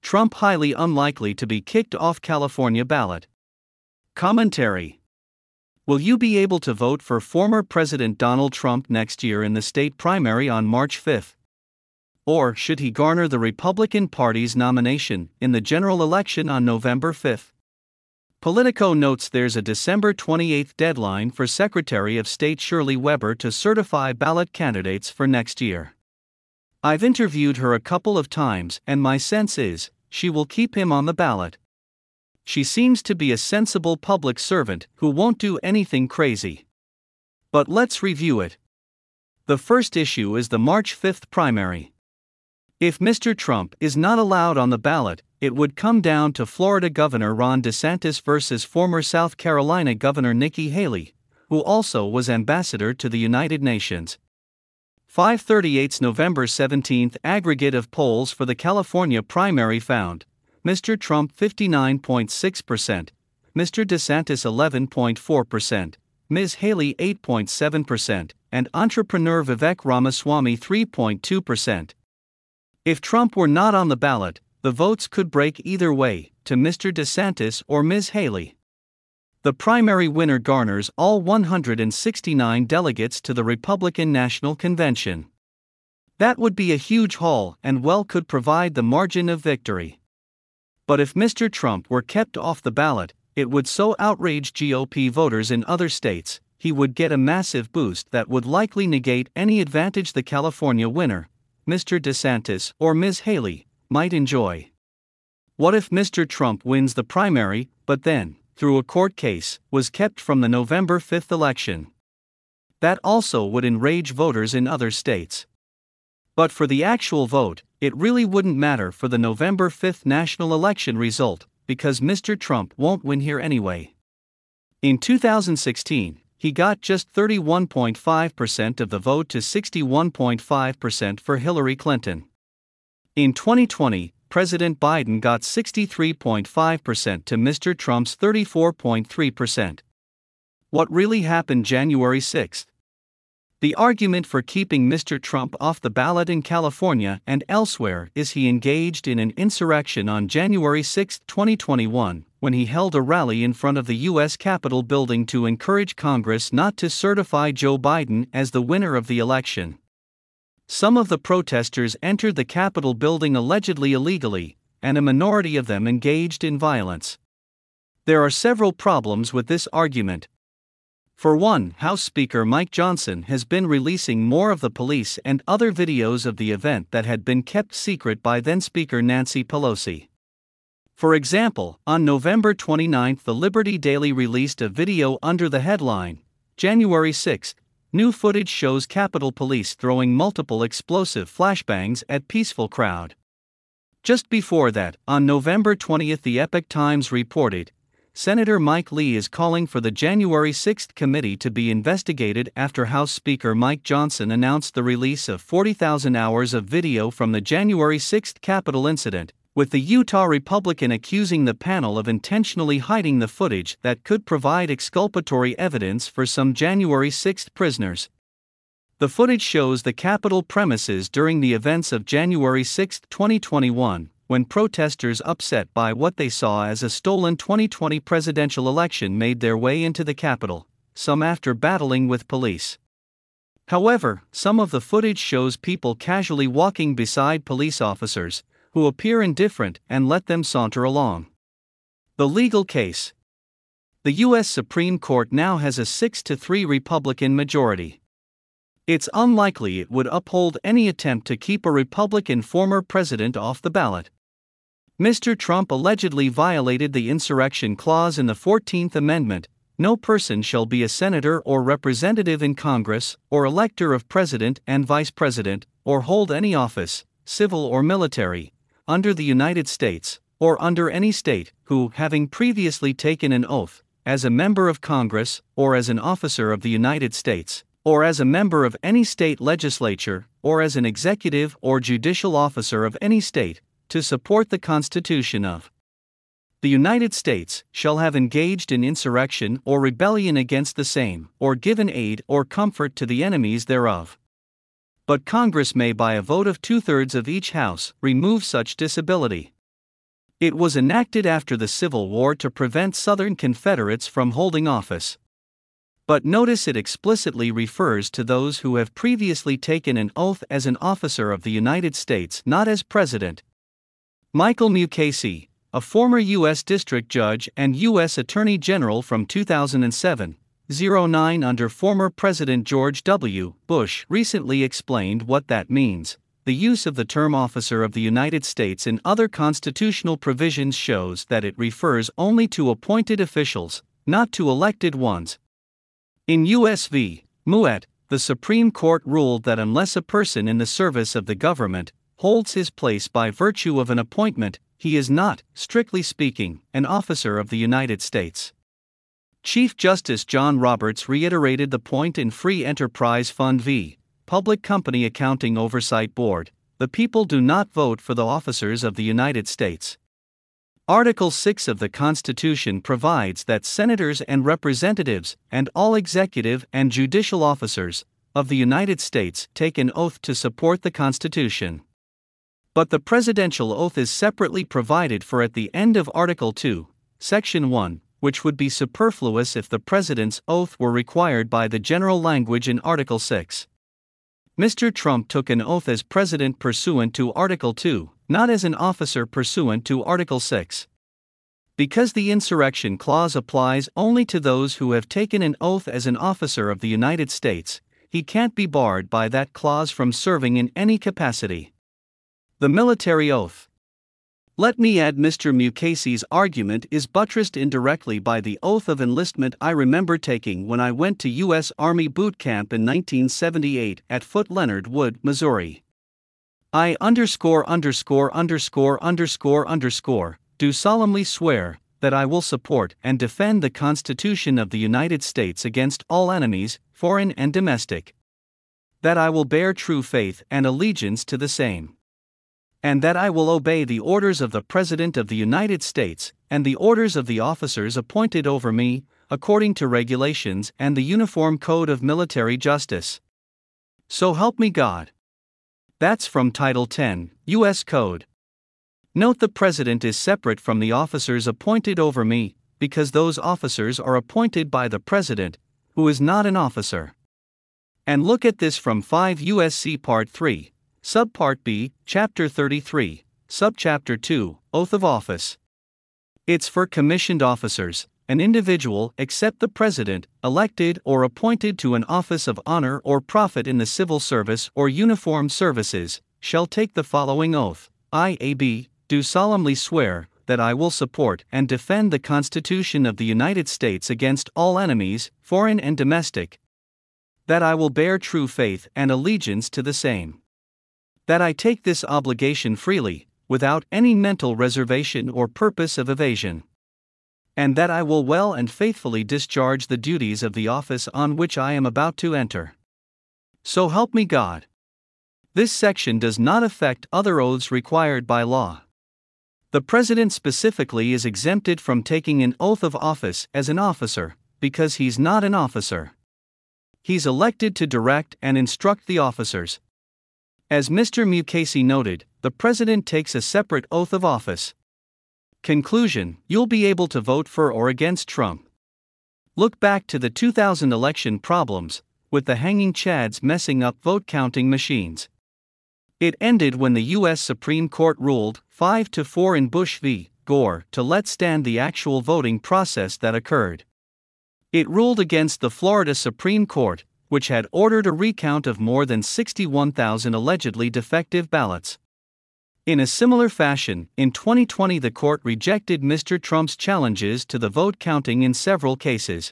Trump highly unlikely to be kicked off California ballot. Commentary. Will you be able to vote for former President Donald Trump next year in the state primary on March 5? Or should he garner the Republican Party's nomination in the general election on November 5? Politico notes there's a December 28 deadline for Secretary of State Shirley Weber to certify ballot candidates for next year. I've interviewed her a couple of times, and my sense is she will keep him on the ballot. She seems to be a sensible public servant who won't do anything crazy. But let's review it. The first issue is the March 5 primary. If Mr. Trump is not allowed on the ballot, it would come down to Florida Governor Ron DeSantis versus former South Carolina Governor Nikki Haley, who also was ambassador to the United Nations. 538's November 17 aggregate of polls for the California primary found Mr. Trump 59.6%, Mr. DeSantis 11.4%, Ms. Haley 8.7%, and entrepreneur Vivek Ramaswamy 3.2%. If Trump were not on the ballot, the votes could break either way, to Mr. DeSantis or Ms. Haley. The primary winner garners all 169 delegates to the Republican National Convention. That would be a huge haul and well could provide the margin of victory. But if Mr. Trump were kept off the ballot, it would so outrage GOP voters in other states, he would get a massive boost that would likely negate any advantage the California winner, Mr. DeSantis or Ms. Haley, might enjoy. What if Mr. Trump wins the primary, but then, through a court case, was kept from the November 5 election? That also would enrage voters in other states. But for the actual vote, it really wouldn't matter for the November 5 national election result, because Mr. Trump won't win here anyway. In 2016, he got just 31.5% of the vote to 61.5% for Hillary Clinton. In 2020, President Biden got 63.5% to Mr. Trump's 34.3%. What really happened January 6? The argument for keeping Mr. Trump off the ballot in California and elsewhere is he engaged in an insurrection on January 6, 2021, when he held a rally in front of the U.S. Capitol building to encourage Congress not to certify Joe Biden as the winner of the election. Some of the protesters entered the Capitol building allegedly illegally, and a minority of them engaged in violence. There are several problems with this argument. For one, House Speaker Mike Johnson has been releasing more of the police and other videos of the event that had been kept secret by then-Speaker Nancy Pelosi. For example, on November 29, the Liberty Daily released a video under the headline, January 6, new footage shows Capitol Police throwing multiple explosive flashbangs at peaceful crowd. Just before that, on November 20, the Epoch Times reported, Senator Mike Lee is calling for the January 6 committee to be investigated after House Speaker Mike Johnson announced the release of 40,000 hours of video from the January 6 Capitol incident, with the Utah Republican accusing the panel of intentionally hiding the footage that could provide exculpatory evidence for some January 6 prisoners. The footage shows the Capitol premises during the events of January 6, 2021, when protesters upset by what they saw as a stolen 2020 presidential election made their way into the Capitol, some after battling with police. However, some of the footage shows people casually walking beside police officers, who appear indifferent and let them saunter along. The legal case. The U.S. Supreme Court now has a 6-3 Republican majority. It's unlikely it would uphold any attempt to keep a Republican former president off the ballot. Mr. Trump allegedly violated the insurrection clause in the 14th Amendment. No person shall be a senator or representative in Congress, or elector of president and vice president, or hold any office, civil or military, under the United States, or under any state, who, having previously taken an oath, as a member of Congress, or as an officer of the United States, or as a member of any state legislature, or as an executive or judicial officer of any state, to support the Constitution of the United States, shall have engaged in insurrection or rebellion against the same, or given aid or comfort to the enemies thereof. But Congress may by a vote of 2/3 of each house remove such disability. It was enacted after the Civil War to prevent Southern Confederates from holding office. But notice it explicitly refers to those who have previously taken an oath as an officer of the United States, not as president. Michael Mukasey, a former U.S. District Judge and U.S. Attorney General from 2007-09 under former President George W. Bush, recently explained what that means. The use of the term officer of the United States in other constitutional provisions shows that it refers only to appointed officials, not to elected ones. In U.S. v. Mouet, the Supreme Court ruled that unless a person in the service of the government holds his place by virtue of an appointment, he is not, strictly speaking, an officer of the United States. Chief Justice John Roberts reiterated the point in Free Enterprise Fund v. Public Company Accounting Oversight Board: the people do not vote for the officers of the United States. Article 6 of the Constitution provides that senators and representatives, and all executive and judicial officers of the United States, take an oath to support the Constitution. But the presidential oath is separately provided for at the end of Article 2, Section 1, which would be superfluous if the president's oath were required by the general language in Article 6. Mr. Trump took an oath as president pursuant to Article 2, not as an officer pursuant to Article 6. Because the insurrection clause applies only to those who have taken an oath as an officer of the United States, he can't be barred by that clause from serving in any capacity. The military oath. Let me add, Mr. Mukasey's argument is buttressed indirectly by the oath of enlistment I remember taking when I went to U.S. Army boot camp in 1978 at Fort Leonard Wood, Missouri. I do solemnly swear that I will support and defend the Constitution of the United States against all enemies, foreign and domestic. That I will bear true faith and allegiance to the same. And that I will obey the orders of the President of the United States, and the orders of the officers appointed over me, according to regulations and the Uniform Code of Military Justice. So help me God. That's from Title 10, U.S. Code. Note the President is separate from the officers appointed over me, because those officers are appointed by the President, who is not an officer. And look at this from 5 U.S.C. Part 3. Subpart B, Chapter 33, Subchapter 2, Oath of Office. It's for commissioned officers. An individual, except the President, elected or appointed to an office of honor or profit in the civil service or uniformed services, shall take the following oath. I do solemnly swear that I will support and defend the Constitution of the United States against all enemies, foreign and domestic. That I will bear true faith and allegiance to the same. That I take this obligation freely, without any mental reservation or purpose of evasion. And that I will well and faithfully discharge the duties of the office on which I am about to enter. So help me God. This section does not affect other oaths required by law. The President specifically is exempted from taking an oath of office as an officer, because he's not an officer. He's elected to direct and instruct the officers. As Mr. Mukasey noted, the President takes a separate oath of office. Conclusion: you'll be able to vote for or against Trump. Look back to the 2000 election problems, with the hanging chads messing up vote counting machines. It ended when the U.S. Supreme Court ruled 5-4 in Bush v. Gore to let stand the actual voting process that occurred. It ruled against the Florida Supreme Court, which had ordered a recount of more than 61,000 allegedly defective ballots. In a similar fashion, in 2020 the court rejected Mr. Trump's challenges to the vote counting in several cases.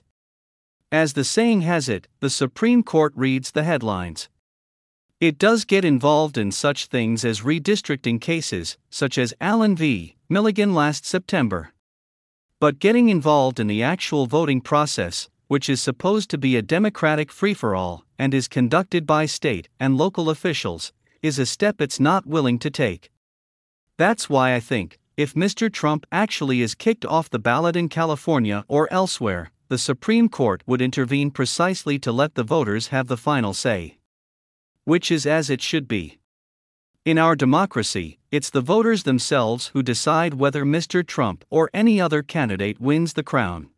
As the saying has it, the Supreme Court reads the headlines. It does get involved in such things as redistricting cases, such as Allen v. Milligan last September. But getting involved in the actual voting process, which is supposed to be a democratic free-for-all, and is conducted by state and local officials, is a step it's not willing to take. That's why I think, if Mr. Trump actually is kicked off the ballot in California or elsewhere, the Supreme Court would intervene precisely to let the voters have the final say. Which is as it should be. In our democracy, it's the voters themselves who decide whether Mr. Trump or any other candidate wins the crown.